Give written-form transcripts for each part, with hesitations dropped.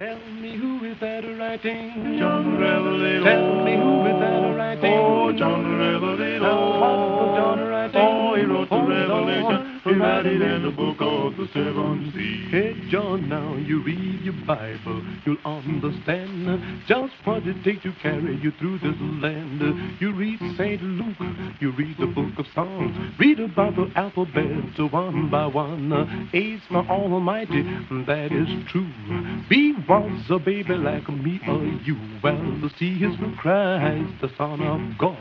Tell me who is that writing? John Revelado. Tell me who is that writing? Oh, John Revelado. What was John writing? Oh, he wrote the Oh, Revelation. He wrote it in the book of the seven seas. Hey, John, now you read your Bible, you'll understand just what it takes to carry you through this land. You read St. Luke, you read the book of Psalms, read about the alphabet one by one. A's for Almighty, that is true. B was a baby like me or you. Well, the C is for Christ, the Son of God.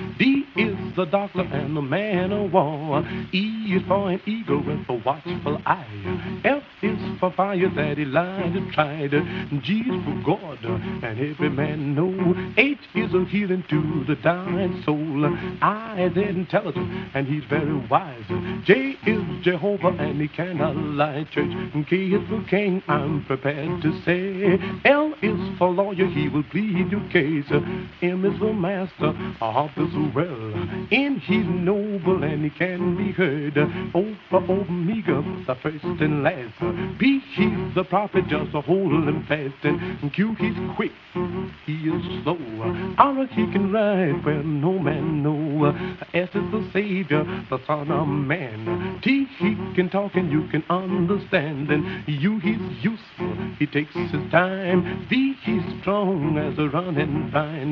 D is the doctor and the man of war. E is for an eagle with a watchful eye. F is for fire that Elijah tried. G is for God, and every man know. H is a healing to the dying soul. I is intelligent, and he's very wise. J is Jehovah, and he cannot lie. Church. K is for king, I'm prepared to say. L is for lawyer, he will plead your case. M is for master, harp is well. N, he's noble, and he can be heard. O for Omega, the first and last. P, he's the prophet, just a hold him fast. And Q, he's quick, he is slow. R, he can ride where no man know. S is the Savior, the Son of Man. T, he can talk and you can understand. And U, he's useful, he takes his time. V, he's strong as a running vine.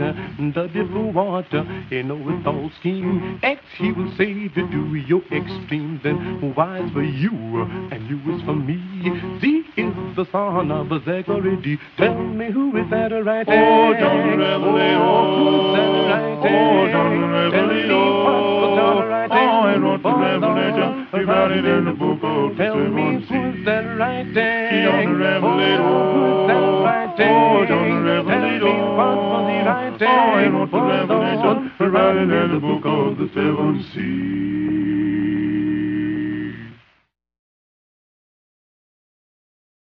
W for water, he knows all scheme. X, he will save you to your extremes. And Y is for you, and U is for me. Z is the son of Zachary D. Tell me who is that writing? Oh, John Revelado. Oh, who's that writing? Oh, John Tell me Revelado. what's John writing? Oh, he wrote the Revelation. He wrote it in the book of the Tell me seven seas. who's that writing? John Revelado. Oh, who's that writing? Oh, John Revelado. Tell me what was he writing? Oh, he wrote the Revelation. He wrote it in the book of the seven seas.